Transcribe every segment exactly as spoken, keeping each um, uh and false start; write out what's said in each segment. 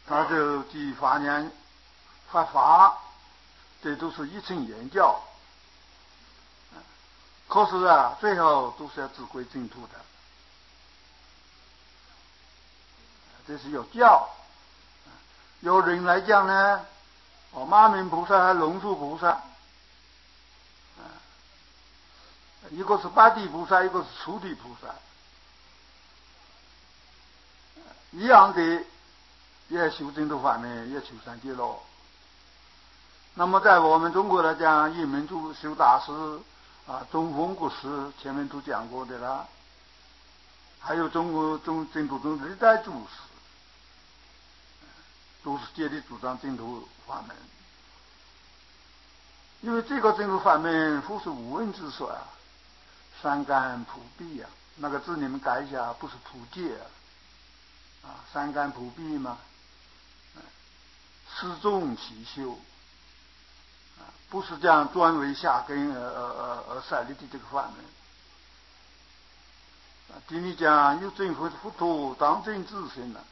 他就去发念发法，这都是一层言教。可是啊，最后都是要自归净土的，这是有教。有人来讲呢，哦，马明菩萨和龙树菩萨，一个是八地菩萨，一个是初地菩萨，一样的也修净土法门，也求三界乐。那么在我们中国来讲，一门主修大师啊，中峰国师前面都讲过的啦，还有中国中净土中历代祖师，都是竭力主张净土法门。因为这个净土法门复是无问之所啊，三竿普避啊，那个字你们改一下，不是普戒啊，啊，三竿普避嘛，施众其修，啊，不是这样专为下根而而而而设立的这个法门。啊，第二讲有正佛佛陀当正自身了，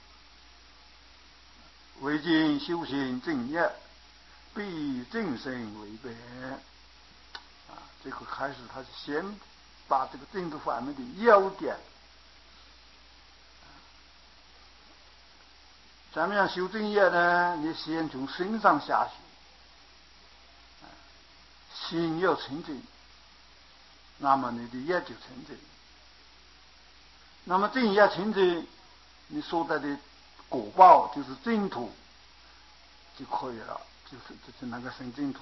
为今修行正业，必以正身为本。啊，这个开始他是先把这个净土法门的要点，咱们要修正业呢，你先从身上下手，心要清净，那么你的业就清净。那么正业清净，你所得的果报就是净土就可以了，就是就是那个生净土。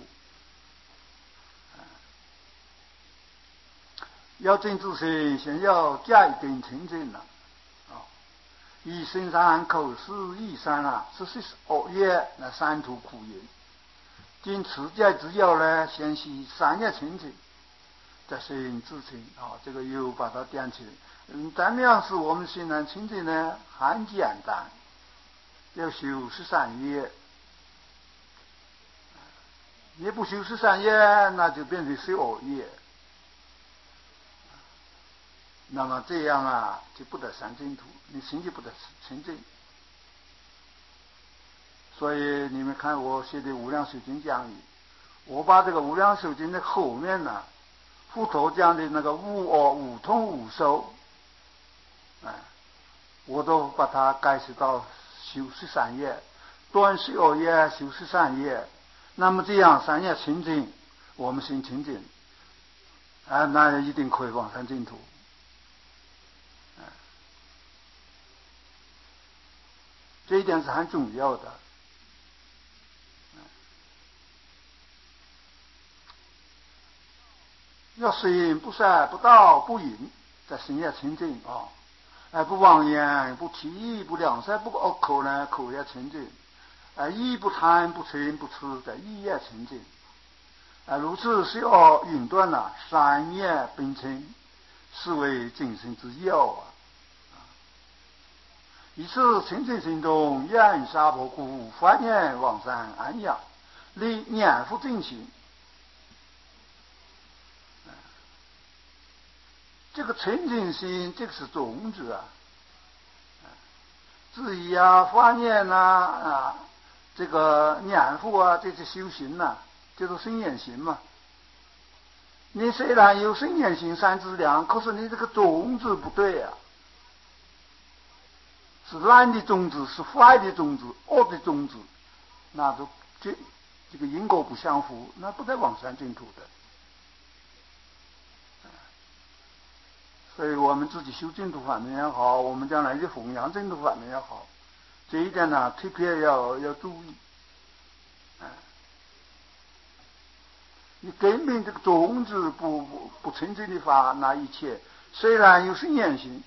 要正自身，先要加一点清净了。啊，以身三口四意三啊，这是恶业那三途苦因。经持戒之要呢，先是三业清净，再生自清啊，这个又把它点起来。嗯，咱们要是我们心然清净呢，很简单，要修十三业。你不修十三业，那就变成是恶业。那么这样啊，就不得三净土，你心就不得清净。所以你们看我写的《无量寿经讲义》，我把这个《无量寿经》的后面呢，佛陀讲的那个无我、无痛、无受，哎，我都把它解释到修十三业，断十恶业，修十三业。那么这样三业清净，我们心清净，啊，那一定可以往生净土。这一点是很重要的。要心不散不盗不淫，在心也清净啊！哎，不妄言不提议不两舌不恶口呢，口也清净。哎，意不贪不嗔不痴，在意也清净。哎，如此是要云断了三业并称，是为精神之要啊！以此清净心中，愿杀婆苦，梵念往生安养，立念复正行。这个清净心，这个是种子啊。至于啊，发念呐啊，这个念佛啊，这些修行呐、啊，就是生眼行嘛。你虽然有生眼行三资粮，可是你这个种子不对啊，是烂的种子，是坏的种子，恶的种子，那就这这个因果不相符，那不在往生净土的。所以我们自己修净土法门也好，我们将来的弘扬净土法门也好，这一点呢特别要要注意。啊，你根本这个种子不不不纯正的法，那一切虽然有生眼行，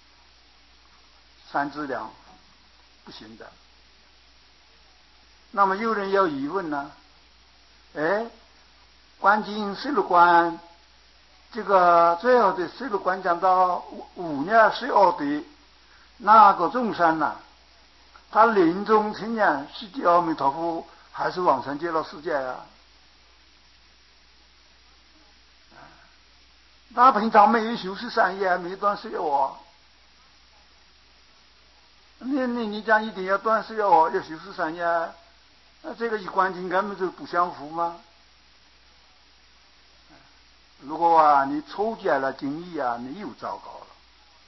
三资粮不行的。那么有人要疑问呢，哎，观经十六观。这个最后的十六观讲到五念十恶的那个众生呢、啊，他临终成念世界阿弥陀佛，还是往生极乐世界啊？他平常没有修十三业，没断十恶， 你你你讲一定要断食要要修持三业，那这个与观经根本就不相符吗？如果啊你抽解了经义啊，你又糟糕了。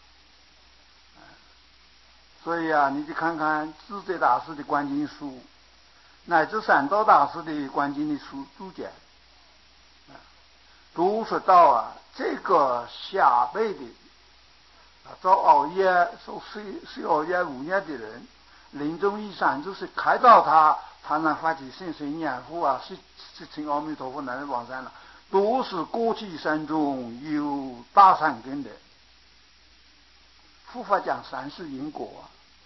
所以啊，你去看看智者大师的观经书，乃至三道大师的观经的书注解，都说到啊，这个下辈的啊，遭熬夜受睡睡熬夜五年的人，临终一闪就是开导他，他能发起心随念佛啊，是是请阿弥陀佛来往生了，都是过去生中有大善根的。佛法讲三世因果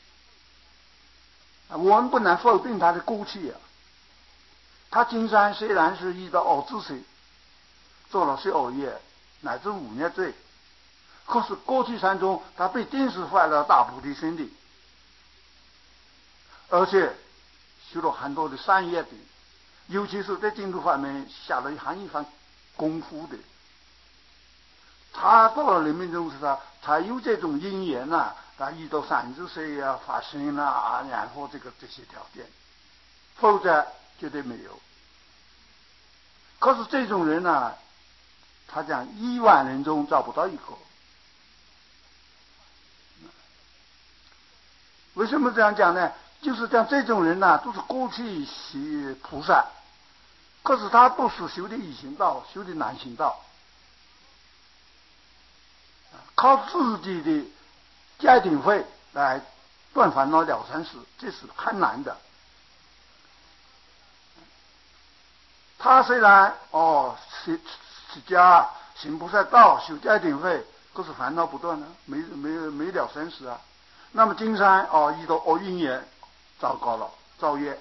啊，我们不能否定他的过去啊。他今生虽然是遇到熬自水，做了睡熬夜乃至五年罪，可是过去生中他被定是坏了大菩提心的，而且修了很多的善业的，尤其是在净土方面下了很一番功夫的。他到了人民中时他才有这种因缘呐、啊，他遇到三十岁啊发心啊然后这个这些条件，否则绝对没有。可是这种人呢、啊，他讲一万人中找不到一个。为什么这样讲呢？就是讲这种人呢、啊，都是过去是菩萨，可是他不是修的易行道，修的难行道，靠自己的戒定慧来断烦恼了生死，这是很难的。他虽然哦是是家行菩萨道修戒定慧，可是烦恼不断啊，没没没了生死啊。那么今生哦遇到恶因缘，糟糕了，造业。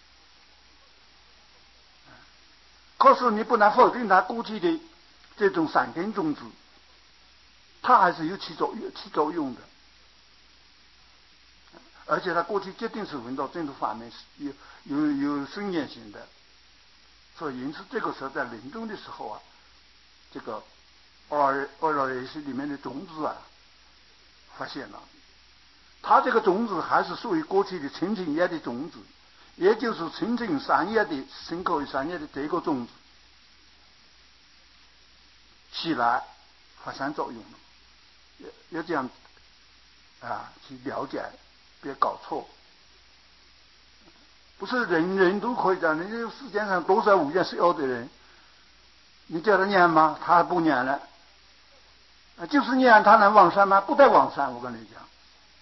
可是你不能否定他过去的这种善根种子，他还是有起作用起作用的。而且他过去决定是闻到正途法门有有有深远性的，所以因此这个时候在临终的时候啊，这个二二老人是里面的种子啊发现了，他这个种子还是属于过去的清净业的种子，也就是清净三业的身口三业的这个种子起来发生作用了，要要这样啊去了解，别搞错。不是人人都可以这样，你这世界上多少五戒十恶的人，你叫他念吗？他还不念了。就是念他能往生吗？不得往生，我跟你讲。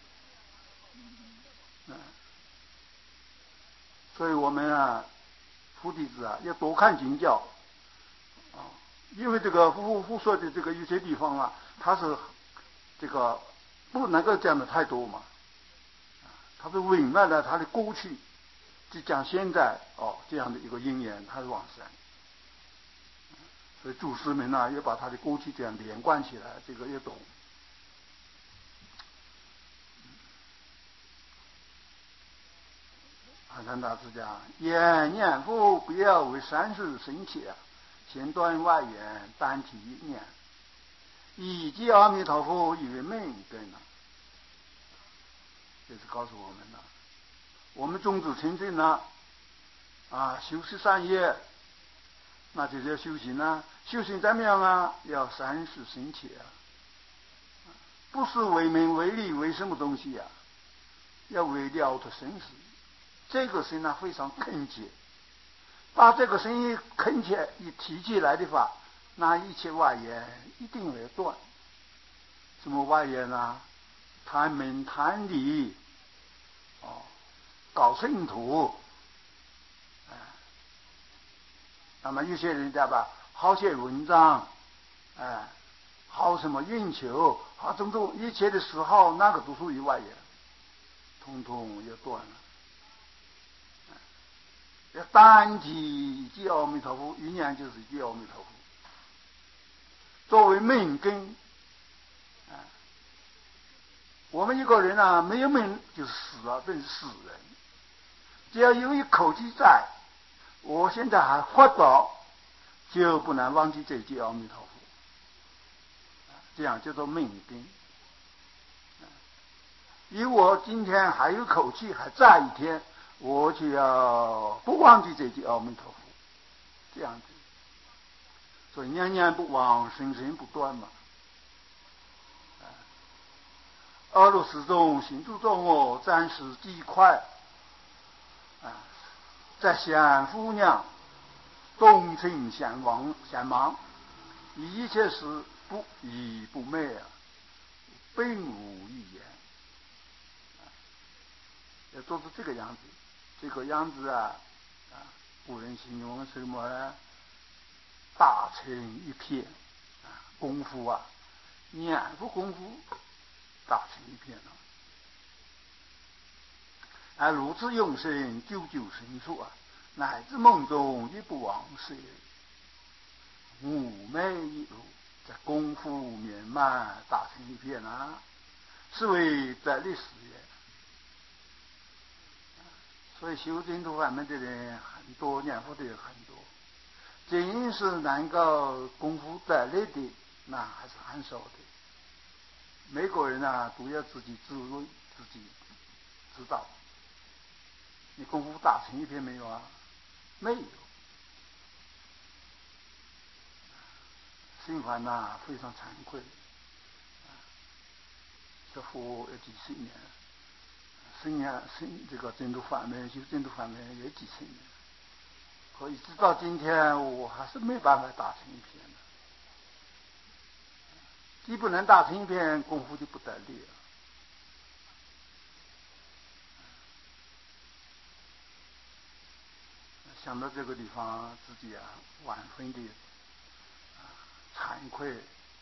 所以我们啊，佛弟子啊，要多看经教啊，因为这个佛佛说的这个有些地方啊，他是这个不能够讲的太多嘛，他是隐瞒了他的过去，就讲现在哦这样的一个因缘，他是往生。所以祖师们呢，要把他的过去这样连贯起来，这个要懂。阿三大师讲：言念佛不要为三世生切，前断外缘，单提一念，以及阿弥陀佛以为命根啊。这是告诉我们的，我们宗旨清净了啊，修持善业，那就叫修行啊。修行怎么样啊？要三世生切啊，不是为名为利为什么东西啊？要为了脱生死。这个心呢非常恳切，把这个声音恳切一提起来的话，那一切外缘一定会断。什么外缘啊？谈名谈利，哦，搞圣徒，哎，那么有些人家吧，好写文章，哎，好什么运球，好种种一切的嗜好，那个都属于外缘，通通要断了。要单提一句阿弥陀佛，一念就是一句阿弥陀佛，作为命根。啊，我们一个人啊，没有命就是死了，变成死人。只要有一口气在，我现在还活着，就不能忘记这句阿弥陀佛。这样叫做命根。 以我今天还有口气，还在一天，我就要不忘记这句阿弥陀佛，这样子。所以念念不忘，生生不断嘛。阿罗始终，行住坐卧，暂时极快。啊，在享福娘，动情向往向忙，一切事不以不昧啊，并无一言。要做出这个样子，这个样子啊，啊，古人形容什么呢？大成一片，啊，功夫啊，念佛功夫大成一片了。啊，如此用心，久久深处啊，乃至梦中亦不忘事业，妩媚一如，在功夫圆满大成一片啊，是为得力事业。所以修净土法门的人很多，念佛的人很多，真是能够功夫得力的，那还是很少的。每个人啊，都要自己自问，自己知道。你功夫大成一片没有啊？没有。心烦呐，非常惭愧。这佛有几十年，生涯生这个净土法门，修净土法门也几十年，可以直到今天，我还是没办法大成一片的。既不能大成一片，功夫就不得力了。想到这个地方，自己啊，万分的啊惭愧。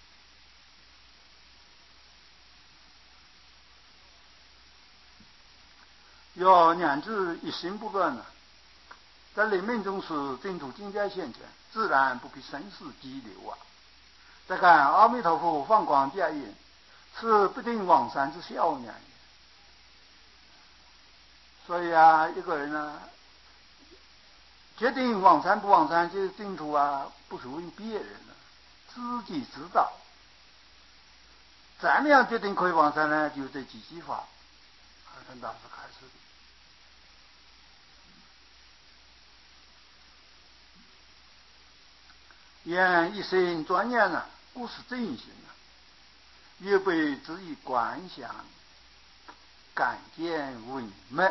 要念之一心不乱呢，在临命终时，净土境界现前，自然不必生死激流啊。再看阿弥陀佛放光接引，是不定往生之孝年。所以啊，一个人呢，决定往生不往生，这净土啊，不是为别人的，自己知道。怎么样决定可以往生呢？就这几句话，海山大师开始的。言一生专念呢，故是正行啊，越被之以观想、感见、闻闻。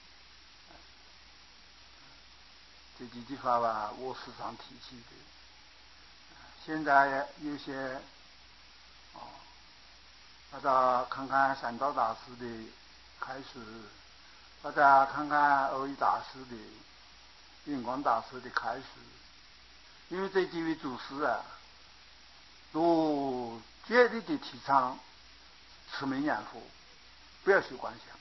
这几句话吧，我时常提起的。现在有些哦，大家看看三道大师的开始，大家看看欧一大师的、印光大师的开始。因为这几位祖师啊，都绝对的提倡持名念佛，不要修观想。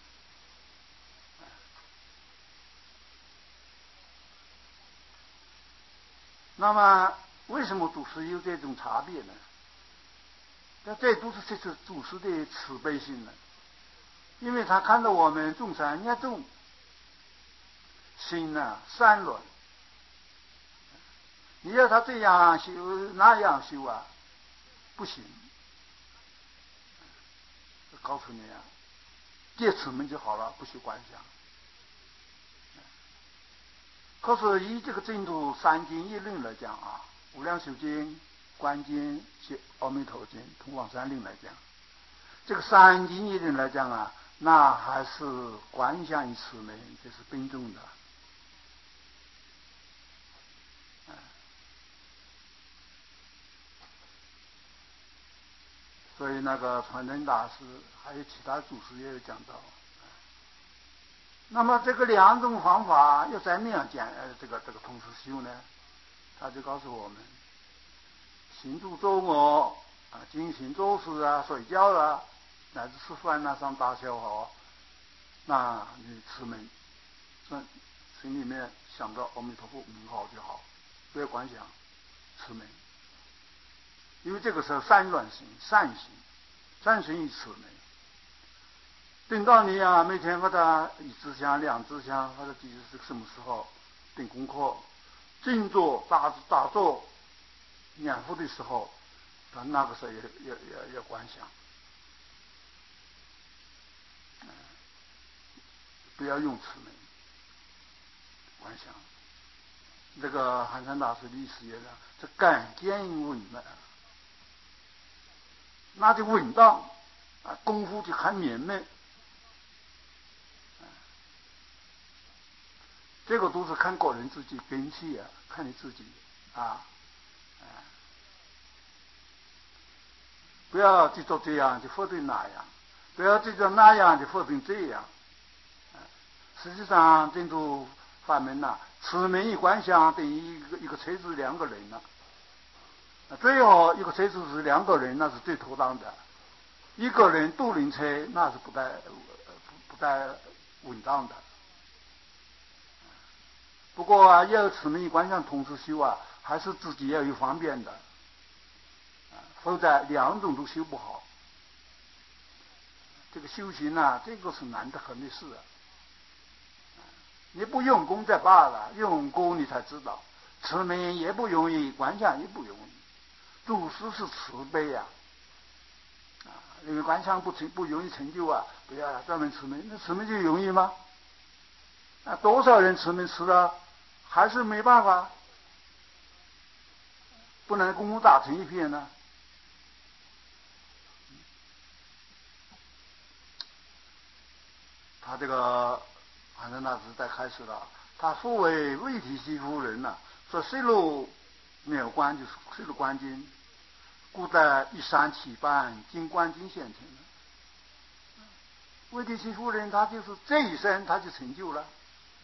那么为什么祖师有这种差别呢？那这都是这是祖师的慈悲心呢。因为他看到我们众生孽众，心呢散乱，你要他这样修那样修啊，不行。告诉你啊，戒持门就好了，不修观想。可是以这个净土三经一论来讲啊，无量寿经、观经、阿弥陀经、通往三论来讲，这个三经一论来讲啊，那还是观想与持门，这是并重的。所以那个传真大师还有其他祖师也有讲到。那么这个两种方法要怎么样讲？呃，这个这个同时修呢？他就告诉我们：行住坐卧啊，进行做事啊，睡觉啊，乃至吃饭啊，上大小好，那你持门，心里面想到阿弥陀佛名号就好，不要观想，持门。因为这个时候散乱心、善心、善心与持门。等到你啊，每天和他一支香、两支香，或者即使是什么时候等功课、静坐、打打坐、念佛的时候，他那个时候也也也也观想。 不要用持名观想。这个寒山大师的意思也是，这敢见稳了，那就稳当啊，功夫就很绵密。这个都是看个人自己根气啊，看你自己啊，不要去做这样就否定那样，不要去做那样就否定这样。实际上净土法门呐、啊，持名一观想等于一个一个车子两个人了、啊，最好一个车子是两个人，那是最妥当的。一个人独轮车那是不太不不太稳当的。不过啊，要持名一观想同时修啊，还是自己要有方便的，啊，否则两种都修不好。这个修行啊，这个是难得很的事啊。你不用功则罢了，用功你才知道，持名也不容易，观想也不容易。祖师是慈悲呀、啊，啊，因为观想不成不容易成就啊，不要专门持名，那持名就容易吗？啊，多少人持名持了，还是没办法，不能功夫打成一片呢。他这个反正那是在开始了，他所谓未体系夫人呐、啊，说水陆妙观就是水陆观经，故在一山起办经观经现成的。未体系夫人他就是这一生他就成就了，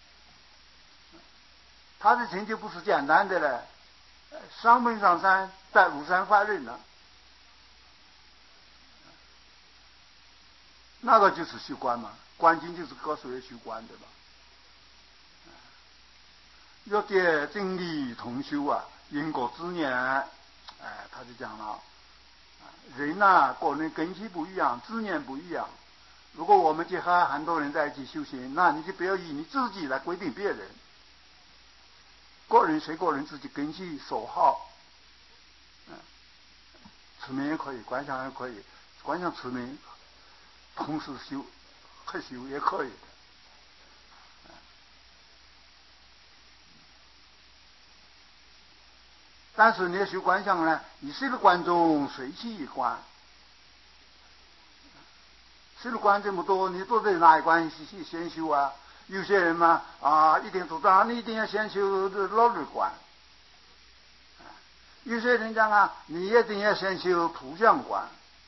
他的成就不是简单的了，上本上山在庐山发任了，那个就是修观嘛，观经就是告诉人修观的吧。要给真理同修啊，因果之年，哎，他就讲了，人呐、啊，个人根基不一样，资念不一样。如果我们结合很多人在一起修行，那你就不要以你自己来规定别人，个人随个人自己根基所好，嗯，持名也可以，观想也可以，观想持名同时修，合修也可以的。但是你要修观想呢，你随着观众随其一观，随着观这么多，你都在哪一关先修啊？有些人嘛啊，一定主张你一定要先修老日观，有些人讲啊，你一定要先修图像观。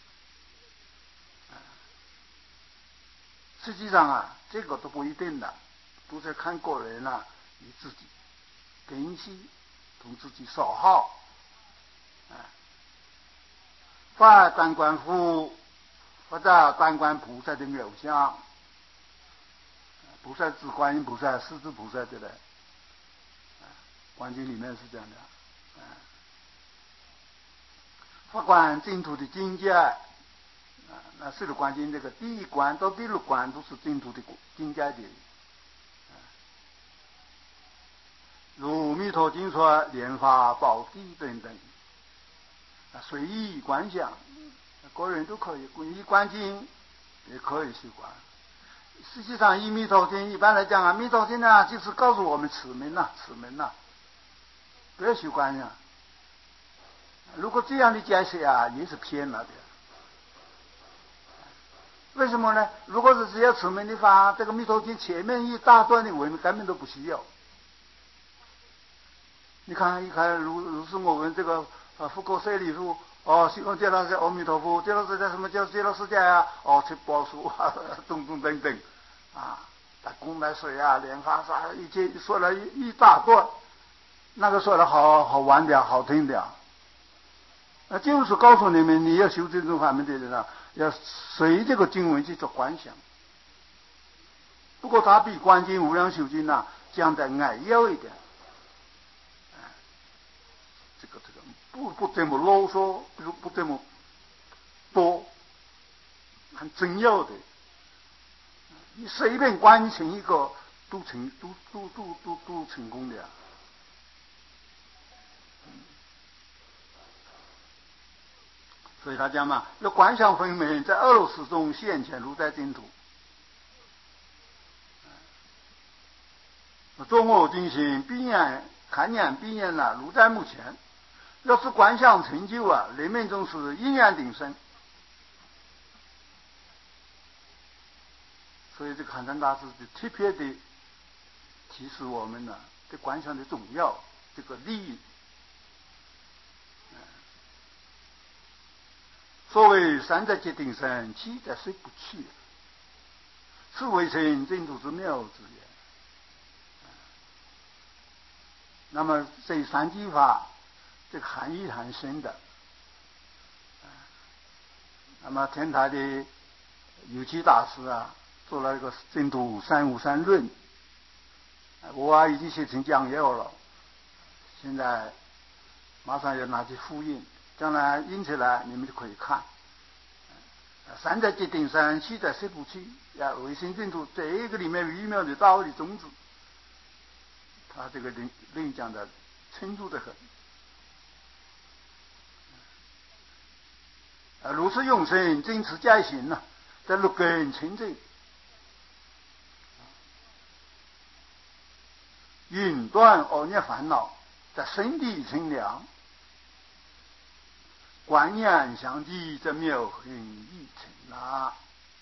实际上啊，这个都不一定的，都是看个人啊，你自己根基同自己所好。发单观佛或者单观菩萨的妙相，菩萨指观音菩萨、狮子菩萨的嘞，观经里面是这样的。发观净土的境界，啊，那四个观经这个第一关到第六关都是净土的境界的。如弥陀经说莲花宝地等等，随意观想，个人都可以，以观经也可以修观。实际上，以弥陀经一般来讲啊，弥陀经呢就是告诉我们此门呐、啊，此门呐、啊，不要修观想。如果这样的解释啊，也是偏了的。为什么呢？如果是只要此门的话，这个弥陀经前面一大段的文根本都不需要。你看一看，如如是我们这个啊，佛果舍利树，哦，西方极乐世界阿弥陀佛，极乐世界什么叫极乐世界啊？哦，七宝树啊，等等等等，啊，供来水啊，莲花啥，一切说了一一大段，那个说的好好玩的，好听的。那就是告诉你们，你要修这种法门的人啊，要随这个经文去做观想。不过它比观经无量寿经呐讲的矮要一点。这个这个不不这么啰嗦，不不这么多，很重要的。你随便观成一个，都成都都都都都成功的。所以他讲嘛，要观想分明，在俄罗斯中现前如在净土。 中我进行必然看念必然了，如在目前。要是观想成就啊，人命中是一念定生。所以这个寒山大师就特别的提示我们呢，对观想的重要，这个利益。所谓山在决定生，气在水不去，是为成净土之妙之也。那么这三句法，这个含义很深的。那么天台的有栖大师啊，做了一个净土三五三论，我啊已经写成讲要了，现在马上要拿去复印，将来印起来你们就可以看。山在决定生，气在水不去，呀，唯心净土这个里面微妙的道理种子，他这个论论讲的清楚得很。啊，如是用生，真持戒行呢，在六根清净，云断恶业烦恼，在身体清凉，观念相继，在妙行一成啊。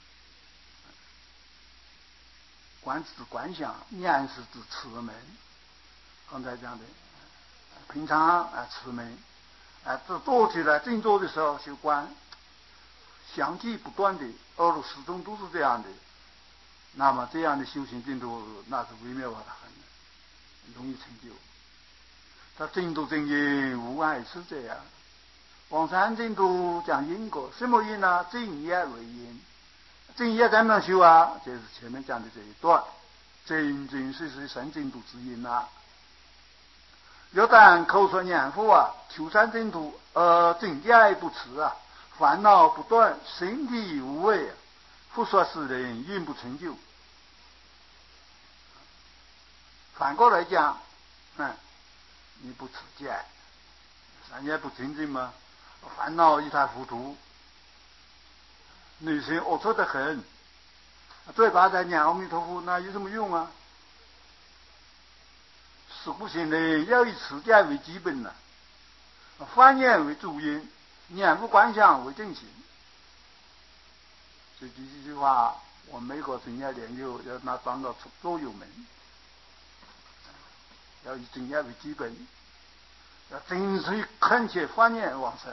观是指观想，念是指持门。刚才讲的，平常啊持门，啊这做起来静坐的时候修观，相继不断的，二路始终都是这样的。那么这样的修行净土，那是微妙的很，容易成就。他净土正因无碍是这样。往生净土讲因果，什么因呢？正业为因。正业怎么修啊？就是前面讲的这一段，真正是是生净土之因啊。要但口说念佛啊，求生净土，呃，正业不持啊，烦恼不断，身体无畏啊，复说世人因不成就。反过来讲，嗯，你不持戒，三业不清净吗？烦恼一塌糊涂，内心龌龊得很，嘴巴在念阿弥陀佛，那有什么用啊？实不行的，要以持戒为基本呢、啊，梵念为主因，念佛观想为正行。这几句话，我美国正业研究要拿当到座右铭，要以正业为基本，要真是恳切梵念往生。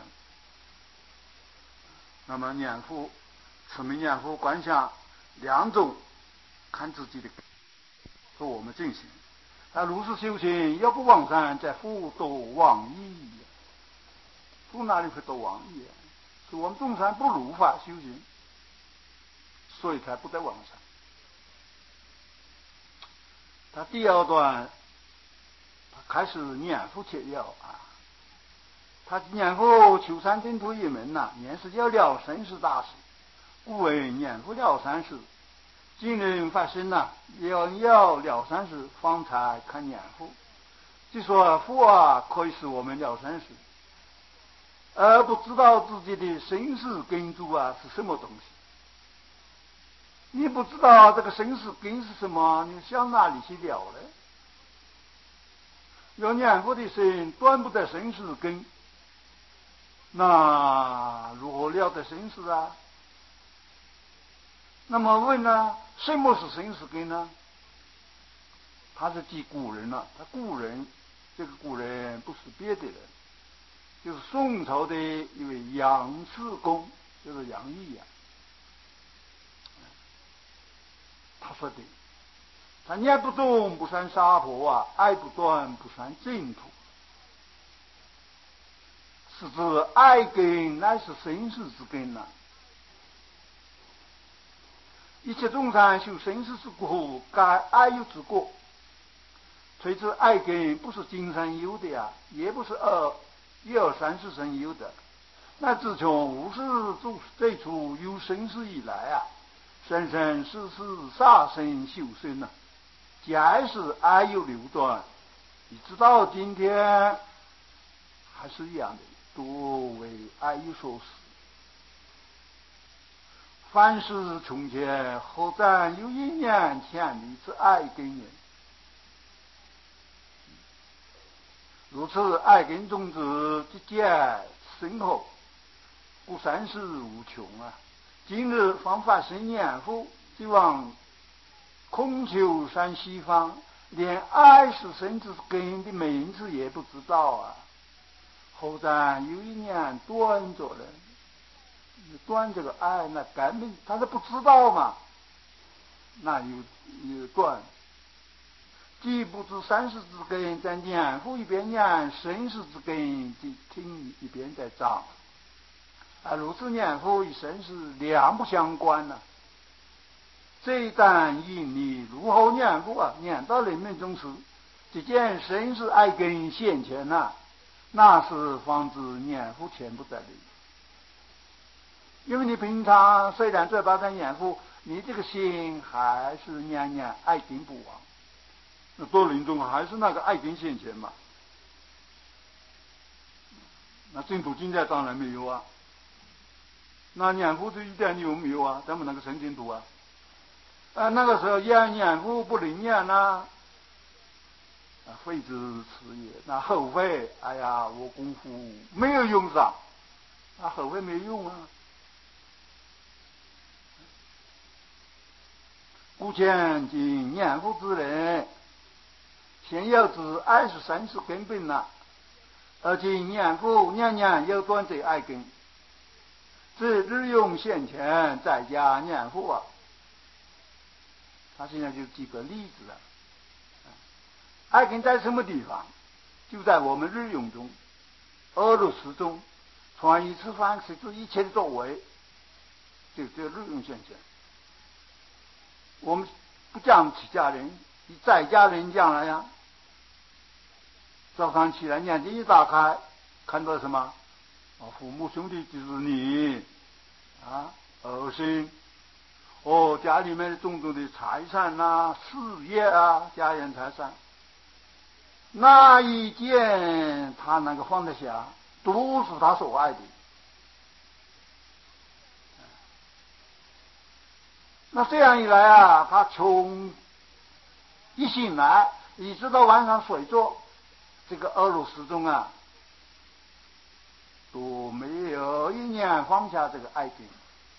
那么念佛、持名念佛、观想两种，看自己的，和我们进行。他如是修行，要不往生，在福多往矣。福哪里会多往矣？是我们众生不如法修行，所以才不得往生。他第二段，他开始念佛切要啊。他念佛求三净土一门呐、啊，念是要了生死大事，故为念佛了三世。今人发生呐、啊，要要了三世，方才看念佛。就说佛啊，可以使我们了三世，而不知道自己的生死根柱啊是什么东西。你不知道这个生死根是什么，你向哪里去了呢？要念佛的人断不得生死根，那如何了得生死啊？那么问呢，什么是生死根呢？他是记古人了、啊，他古人这个古人不是别的人，就是宋朝的一位杨世公，就是杨毅啊。他说的，他念不动不算杀婆啊，爱不断不算净土。是指爱根乃是生死之根呐、啊。一切众生修生死之苦，该爱有之果。推知爱根不是今生有的呀，也不是二一二三世生有的。那自从无始诸最初有生死以来啊，生生世世杀生修身呐、啊，皆是爱有流转，一直到今天还是一样的。多为爱有所使，凡是从前后暂有一念千里之爱根人， 如此爱根种子之结深厚，故三世无穷啊！今日方发生念佛，就往空求山西方，连爱是生之根的名字也不知道啊！后在有一年断着了，断这个爱，那根本他是不知道嘛，那有有断。既不知三世之根在念佛一边念，生世之根就听一边在长啊！如此念佛与生是两不相关呢、啊。这一旦因你如何念佛啊，念到人命中时，只见生是爱根现前呐、啊，那是防止念佛全部在里。因为你平常虽然嘴巴在念佛，你这个心还是念念爱根不亡。那到临终还是那个爱根现前嘛？那净土境界当然没有啊。那念佛这一点有没有啊？咱们那个神净土啊，啊那个时候念念佛不灵验呐，啊废之此也。那后悔，哎呀，我功夫没有用上，啊后悔没用啊。故见今念佛之人，先要知爱是生是根本呐，而今念佛念念要断这爱根，这日用现前在家念佛啊。他现在就举个例子啊，爱根在什么地方？就在我们日用中，二入时中，穿衣吃饭吃住一切的作为，就这日用现前。我们不讲起家人，以在家人讲来呀，早上起来眼睛一打开，看到什么？啊，父母兄弟就是你啊，儿孙，哦，家里面的种种的财产啊、事业啊、家园财产，那一件他能够放得下，都是他所爱的。那这样一来啊，他从一醒来一直到晚上睡着，这个二入时中啊，都没有一年放下这个爱根。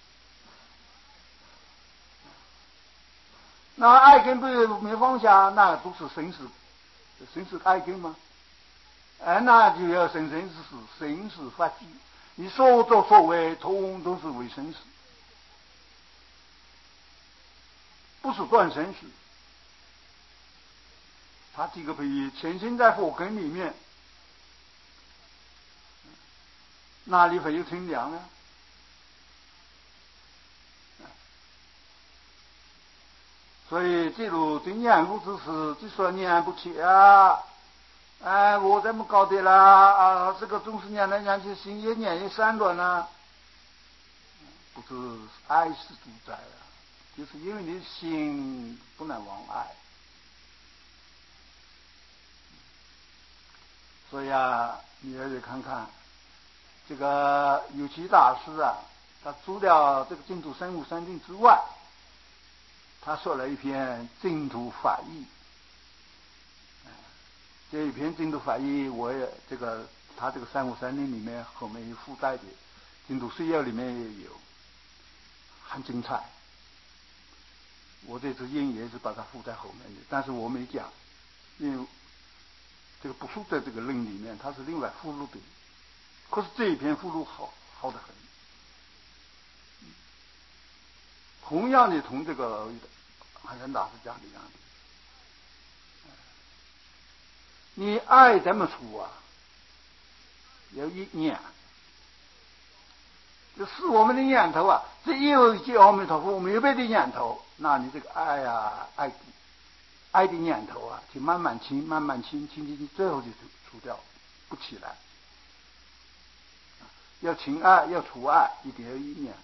那爱根不没放下，那都是生死，生死爱根吗？哎，那就要生生死死，生死发际。你所作所为，通通是为生死。不是断生死，他这个可以潜心在火根里面，哪里会有清凉呢？所以这如对念佛之事，就说念不起啊！哎，我怎么搞的啦？啊，这个总是念来念去，心也念也散乱了，不是爱是主宰了。就是因为你心不能忘爱，所以啊，你也得看看这个有其大师啊，他除了这个净土生物三定之外，他说了一篇净土法义。这一篇净土法义，我也这个他这个三五三定里面后面有附带的，净土岁要里面也有，很精彩。我这次印也是把它附在后面的，但是我没讲，因为这个不附在这个论里面，它是另外附录的。可是这一篇附录好好得很，同样的同这个汉山大师讲的一样的。你爱怎么出啊？有一念，就是我们的念头啊，只有一句阿弥陀佛，没有别的念头。那你这个爱啊，爱爱的念头啊，就慢慢清，慢慢清，清清清，最后就除掉，不起来。要清爱，要除爱，一点一念。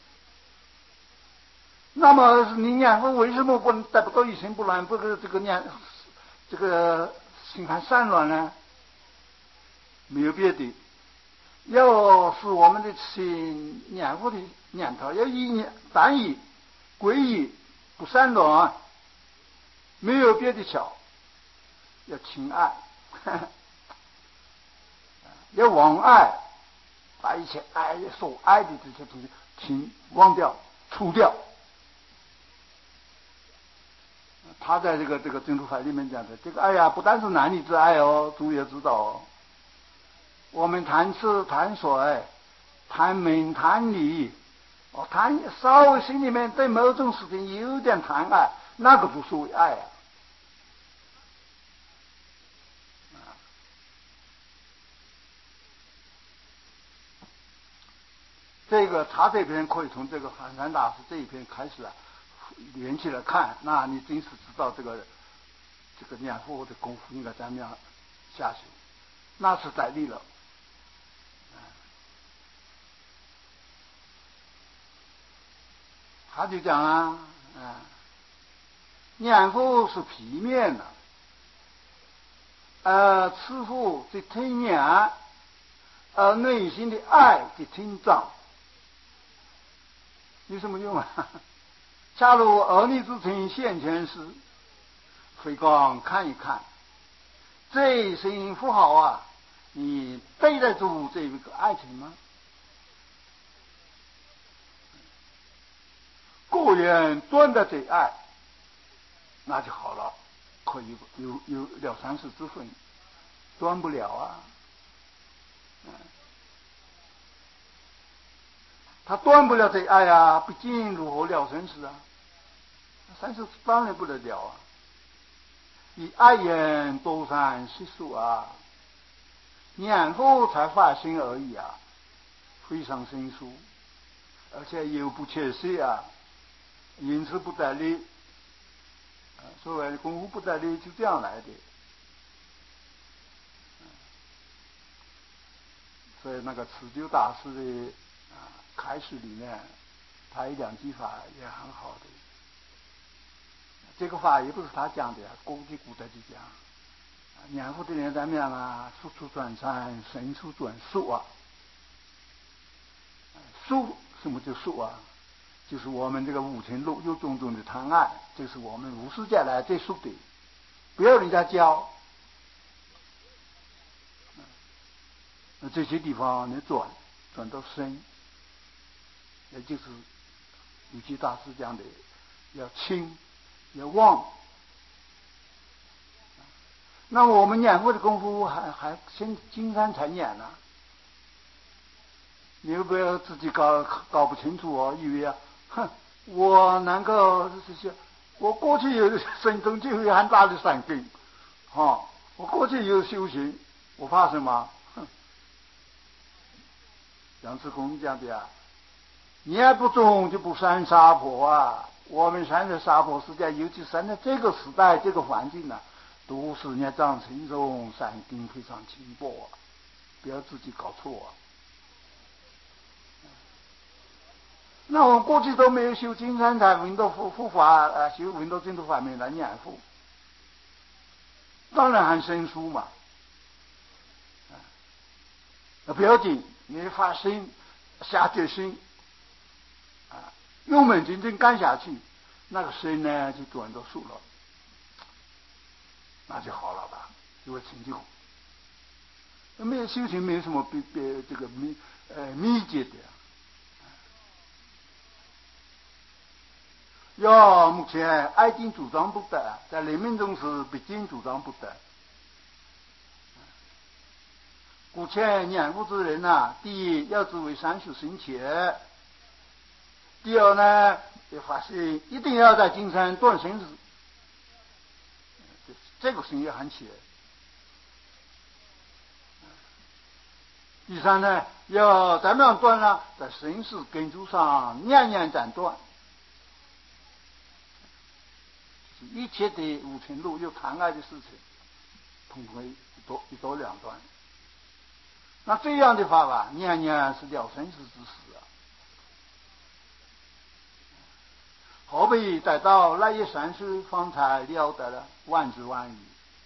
那么你念佛为什么不能得不到一尘不乱，不是这个念这个心还散乱呢？没有别的，要是我们的心念佛的念头要一念单一归一，不散乱，没有别的巧，要亲爱。 要往爱，把一切爱所爱的这些东西停忘掉、除掉。他在这个这个净土法里面讲的，这个爱呀，不单是男女之爱哦，诸位要知道哦。我们谈吃、谈水、谈名、谈利，哦，谈稍微心里面对某种事情有点贪爱，那个不属于爱啊。这个他这边可以从这个寒山大师这一篇开始啊，连起来看，那你真是知道这个这个念佛的功夫应该怎么样下去，那是在力了。他就讲啊，啊，念佛是皮面的，呃，持佛是听念，而内心的爱是听藏。有什么用啊？假如儿女之情现前时，回光看一看，这心不好啊，你背得住这个爱情吗？果然断的这爱，那就好了，可以有有了三世之分，断不了啊。嗯，他断不了这爱啊，毕竟如何了生死啊？三世当然不得了啊！以爱言多善悉数啊，念佛才发心而已啊，非常生疏，而且又不切实啊，因此不得力。所谓功夫不得力，就这样来的。所以那个持久大师的啊开始里面，他有两句法也很好的。这个法也不是他讲的呀，古籍古代就讲，念佛的人怎么样啊？速处转禅，神处转速啊。速什么叫速啊？就是我们这个五尘路有种种的贪爱，这是我们无世界来最速的，不要人家教。那这些地方你转转到深，也就是有些大师讲的，要清要旺。那我们念佛的功夫还还先金山才念呢，你又不要自己搞搞不清楚哦，以为啊，哼，我能够这些，我过去有身中就有很大的善根，哦，我过去有修行，我怕什么？哼，杨志公讲的啊，念不中就不算杀婆啊。我们现在杀婆时代，尤其现在这个时代这个环境呢、啊，都是孽障深重，善根非常轻薄啊，不要自己搞错啊。那我过去都没有修金山禅、闻道佛佛法啊，修闻道净土法门来念佛，当然很生疏嘛。啊，不要紧，你发心下决心啊，用门真正干下去，那个心呢就转到数了，那就好了吧，就会成就。那没有修行，没有什么别别这个秘呃秘诀的。要目前爱经主张不得，在人民中是必经主张不得。故且念佛之人呐、啊，第一要知为三世深切，第二呢，要发心一定要在金山断生死，这个心也很切。第三呢，要怎么样断呢？在生死根础上念念斩断。一切的五尘路有贪爱的事情，统统一刀一刀两断。那这样的话吧，念念是了生死之事啊。后辈待到那一三世方才了得了万之万余。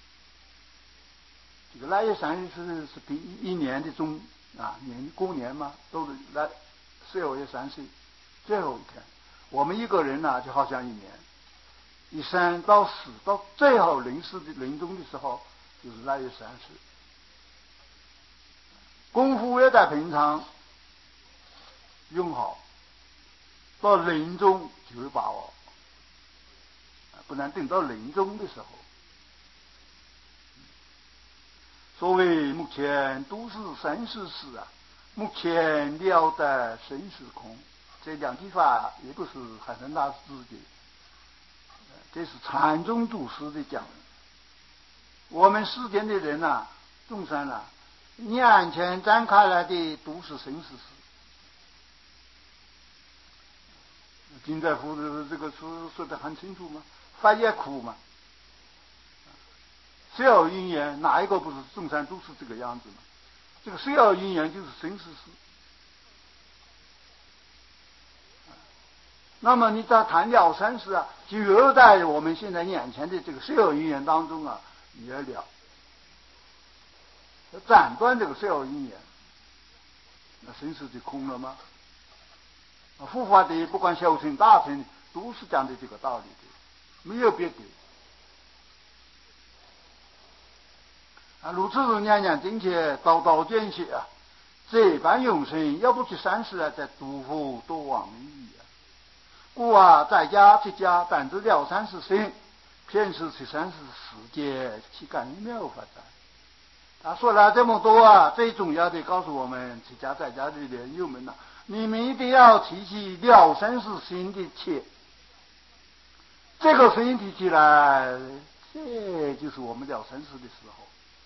这个那一三世是第一年的中啊年过年嘛，都是来十二月三十最后一天。我们一个人呢、啊，就好像一年。一生到死到最后临死的临终的时候，就是那一三世。 功夫也在平常用好，到临终就有把握，不能等到临终的时候。所谓目前都是生死事啊，目前了得生死空，这两句话也不是海生大师的，这是禅宗祖师的讲。我们世间的人呐、啊，众生啊，眼前展开来的都是生死事。金在夫的这个书说得很清楚嘛，发也苦嘛。十有因缘，哪一个不是众生都是这个样子嘛？这个十有因缘就是生死事。那么你在谈了生死啊，就在我们现在眼前的这个十有因缘当中啊，也了，斩断这个十有因缘，那生死就空了吗？护法的不管小乘大乘都是讲的这个道理的，没有别的。啊，如此如念念真切，刀刀见血啊！这般永生，要不去三世啊，在度佛多亡矣啊！故啊，在家出家，但知了三世生，偏是去三世世界，岂敢没有发展？他说了这么多啊，最重要的告诉我们出家在家的人友们呐、啊，你们一定要提起了生死心的切，这个声音提起来，这就是我们了生死的时候。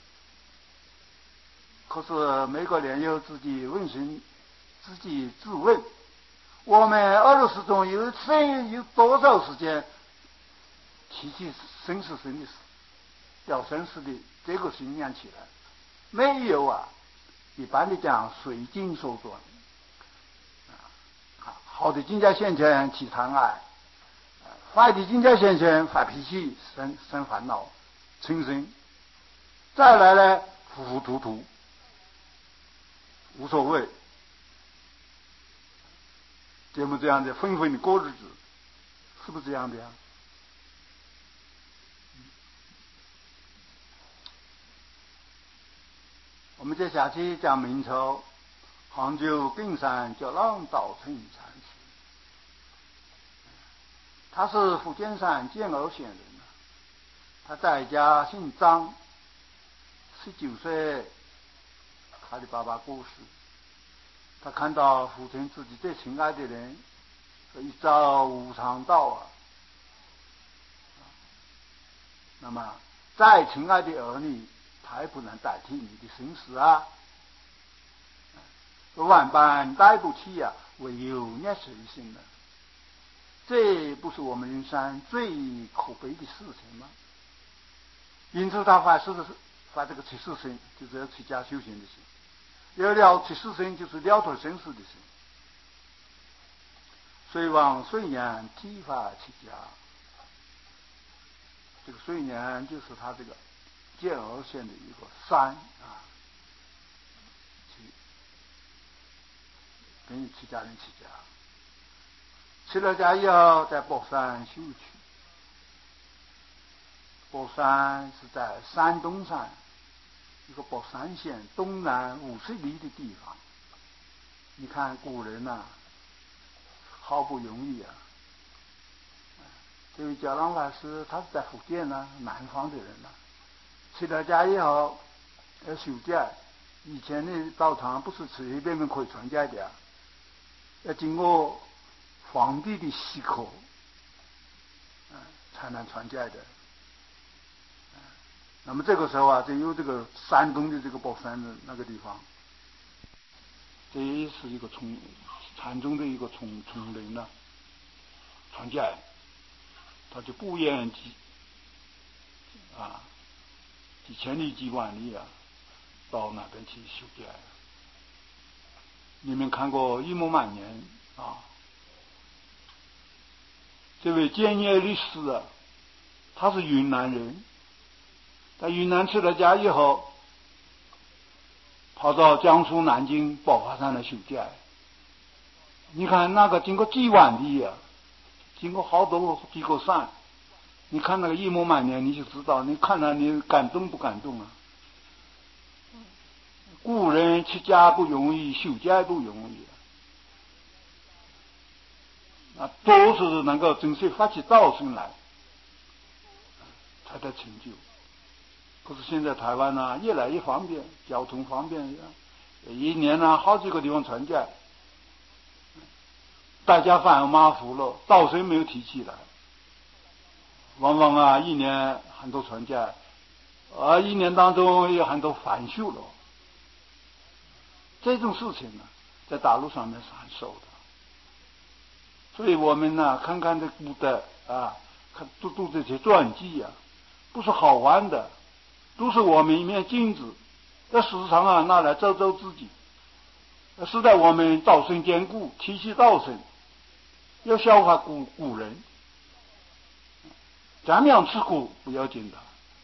可是每个人有自己问心，自己自问，我们二十中有谁有多少时间提起生死生的事，了生死的这个心念起来？没有啊！一般的讲，随境受转。好的境界现前起贪爱，坏的境界现前发脾气，生生烦恼，嗔生。再来呢，糊糊涂涂。无所谓，这么这样的纷纷的过日子，是不是这样的呀？我们接下去讲明朝杭州并山叫浪岛村禅师，他是福建省建瓯县人，他在家姓张，十九岁。他的爸爸过世，他看到父亲自己最亲爱的人一朝无常到啊，那么再亲爱的儿女，他也不能代替你的生死啊，万般带不起啊，唯有念随心了。这不是我们人生最可悲的事情吗？因此他发誓的是发这个七世心，就是要出家修行的心。有了七世心，就是了脱生死的心。虽往岁年剃发出家，这个岁年就是他这个建瓯县的一个山啊，去跟出家人出家。出了家以后，在宝山修去。宝山是在山东省一个宝山县东南五十里的地方。你看古人呐、啊，好不容易啊！这位教郎法师，他是在福建呢、啊，南方的人呢、啊。出了家以后要修戒，以前的道场不是随便便可以传戒的、啊，要经过皇帝的许可，嗯，才能传戒的。那么这个时候啊，就有这个山东的这个宝山的那个地方，这也是一个丛禅宗的一个丛丛林呢，传戒，他就不愿意啊，几千里几万里啊，到那边去修戒。你们看过一目满年啊？这位建业律师啊，他是云南人。在云南出了家以后，跑到江苏南京宝华山来修戒。你看那个经过几万里啊，经过好多几个山，你看那个一目满年，你就知道，你看了你感动不感动啊？ 古人出家不容易，修家不容易啊，都是能够真正发起道心来，才得成就。可是现在台湾呢、啊，越来越方便，交通方便，一年呢、啊、好几个地方传教，大家反而马虎了，道心没有提起来。往往啊，一年很多传教，而一年当中有很多反修了。这种事情呢，在大陆上面是很少的。所以我们呢，看看这古代啊，看读读这些传记啊，不是好玩的，都是我们一面镜子，在时常啊拿来照照自己，是在我们道生坚固，提起道生，要效法古古人，咱们样吃苦不要紧的。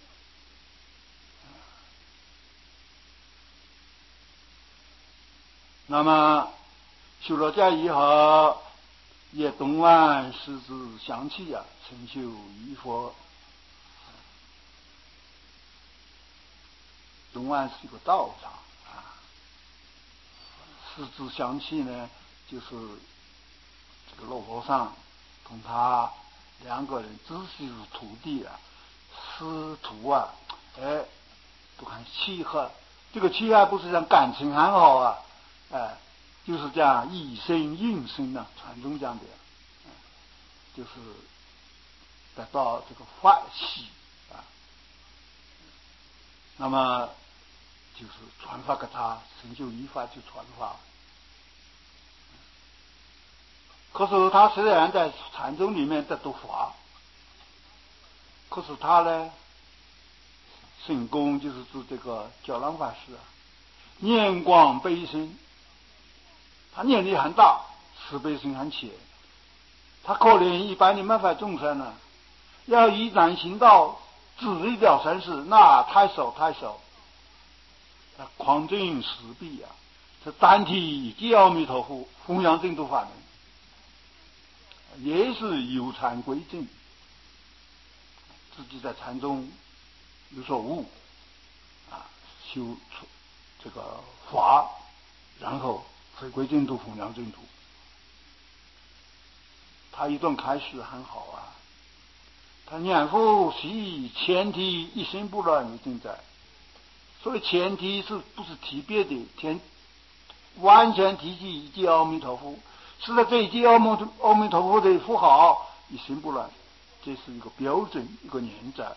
那么修了家以后，也东岸师之香气啊，成就一佛。东岸是一个道场啊，师之香气呢，就是这个老和尚同他两个人只是徒弟啊，师徒啊，哎，都很契合。这个契合不是讲感情很好啊，哎，就是这样以身应身啊，传宗讲的，哎，就是得到这个法喜啊。那么就是传法给他，成就依法就传法。可是他虽然在禅宗里面得到法，可是他呢，圣公就是指这个教朗法师啊，年广悲深，他年龄很大，慈悲心很浅，他可怜一般的门派众生呢，要一旦行道，自一了生死，那太少太少。匡正十臂啊，这单体即阿弥陀佛，弘扬净土法门，也是有禅归正，自己在禅中有所悟啊，修出这个法，然后回归净土，弘扬净土。他一段开始很好啊，他念佛习前提一心不乱一定在。所以前提是不是提别的，前完全提起一句阿弥陀佛，是在这一句阿弥陀阿弥陀佛的符号一心不乱，这是一个标准，一个原则，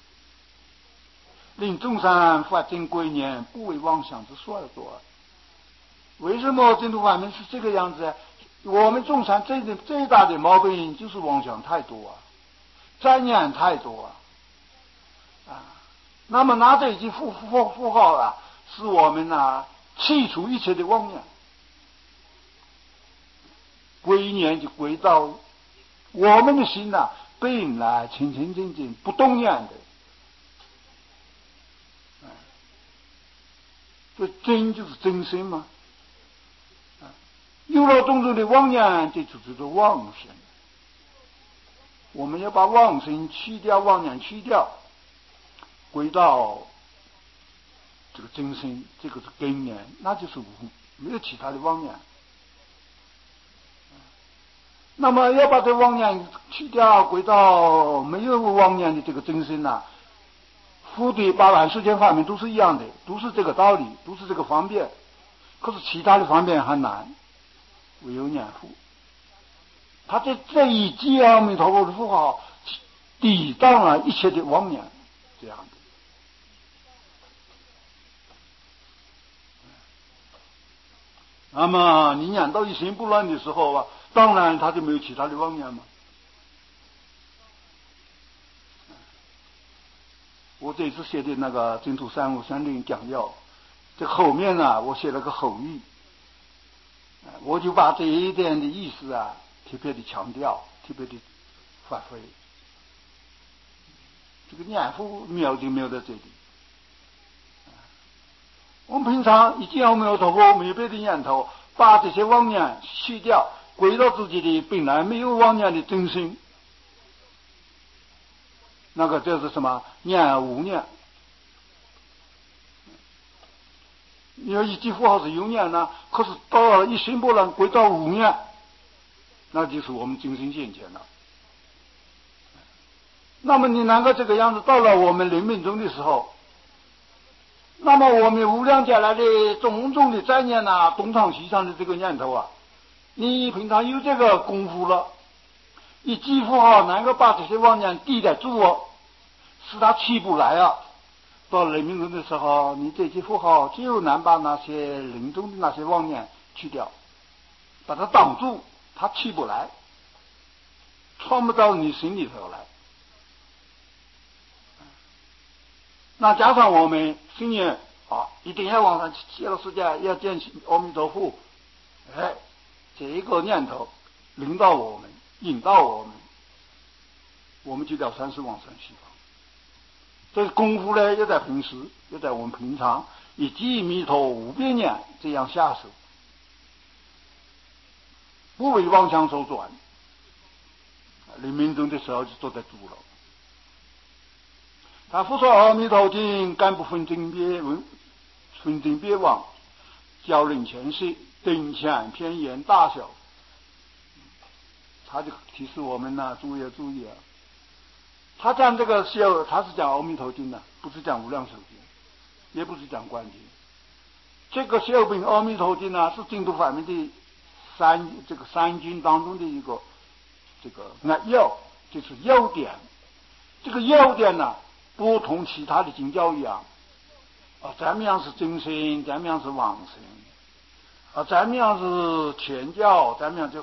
令众生发正归念，不为妄想之所夺。为什么净土法门是这个样子？我们众生最最大的毛病就是妄想太多啊，沾念太多啊，啊。那么拿这一句符符符号啊，使我们啊去除一切的妄念，归念就归到我们的心呐、啊，本来清清净净不动念的，这真就是真心嘛。有了种种的妄念，这就叫做妄生。我们要把妄生去掉，妄念去掉，归到这个真心，这个是根念，那就是无没有其他的妄念。那么要把这妄念去掉，归到没有妄念的这个真心呐、啊，佛的八万世间法门都是一样的，都是这个道理，都是这个方便。可是其他的方面很难，唯有念佛。他在这一句阿弥陀佛的符号，抵挡了一切的妄念，这样的。那么你念到一心不乱的时候啊，当然他就没有其他的妄念嘛。我这次写的那个净土三五三零讲要，这后面呢、啊，我写了个后语，我就把这一点的意思啊，特别的强调，特别的发挥。这个念佛妙就妙在这里。我们平常一见阿弥陀佛，没有别的念头，把这些妄念去掉，归到自己的本来没有妄念的真心，那个这是什么？念无念。 因为一句佛号是有念呢，可是到了一心不能归到无念，那就是我们精神现前了。那么你能够这个样子，到了我们临命终的时候，那么我们无量劫来的种种的灾念啊，东藏西藏的这个念头啊，你平常有这个功夫了，一记佛号能够把这些妄念抵得住哦，使它起不来啊。到临命终的时候，你这些佛号就能把那些临终的那些妄念去掉，把它挡住，它起不来，传不到你心里头来。那加上我们心念啊，一定要往上极乐世界，要见阿弥陀佛，哎，这一个念头领导我们，引导我们，我们就叫三世往生西方。这功夫呢，也在平时，也在我们平常以记弥陀无边念这样下手，不为妄想所转。临命终的时候就坐在主了。他复说阿弥陀经，干不分真别文，分真别妄，教人前世，等前偏言大小。他就提示我们呢、啊，注意要注意啊。他讲这个修，他是讲阿弥陀经的、啊，不是讲无量寿经，也不是讲观经。这个修本阿弥陀经呢、啊，是净土法门的三这个三经当中的一个这个那要，就是要点。这个要点呢、啊，不同其他的经教一样啊，咱们样是真心，咱们样是往生啊，咱们样是全教，咱们样就